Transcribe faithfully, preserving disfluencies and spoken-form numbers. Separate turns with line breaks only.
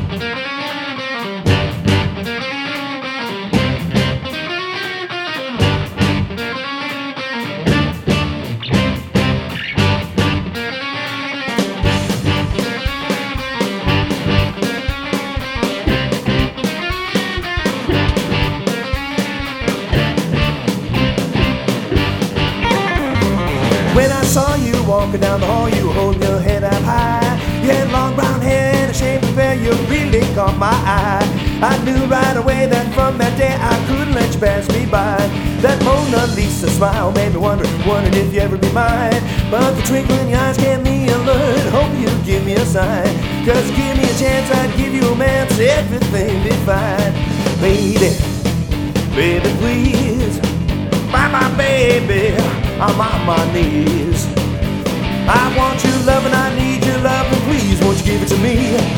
When I saw you walking down the hall, you were holding your head up high. You had long brown hair and a shame of hair, you really caught my eye. I knew right away that from that day I couldn't let you pass me by. That Mona Lisa smile made me wonder, wondered if you ever be mine. But the twinkle in your eyes kept me alert, hope you give me a sign. Cause give me a chance, I'd give you a man, so everything be fine. Baby, baby please, my, my baby, I'm on my knees. I want your love and I need your love, and please won't you give it to me.